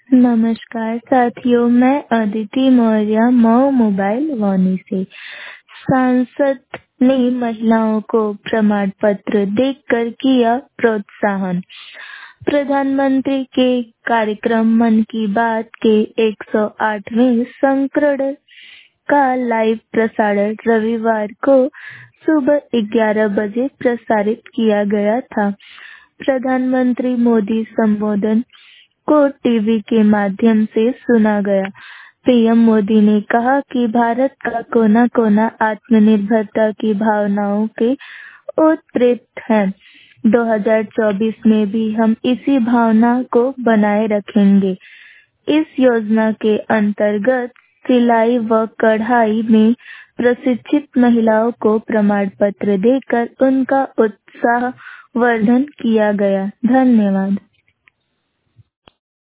नमस्कार साथियों, मैं अदिति मौर्य मऊ मोबाइल वानी से। सांसद ने महिलाओं को प्रमाण पत्र देकर किया प्रोत्साहन। प्रधानमंत्री के कार्यक्रम मन की बात के 108वें संस्करण का लाइव प्रसारण रविवार को सुबह 11 बजे प्रसारित किया गया था। प्रधानमंत्री मोदी संबोधन को टीवी के माध्यम से सुना गया। पीएम मोदी ने कहा कि भारत का कोना कोना आत्मनिर्भरता की भावनाओं के ओतप्रोत है। 2024 में भी हम इसी भावना को बनाए रखेंगे। इस योजना के अंतर्गत सिलाई व कढ़ाई में प्रशिक्षित महिलाओं को प्रमाण पत्र देकर उनका उत्साह वर्धन किया गया। धन्यवाद।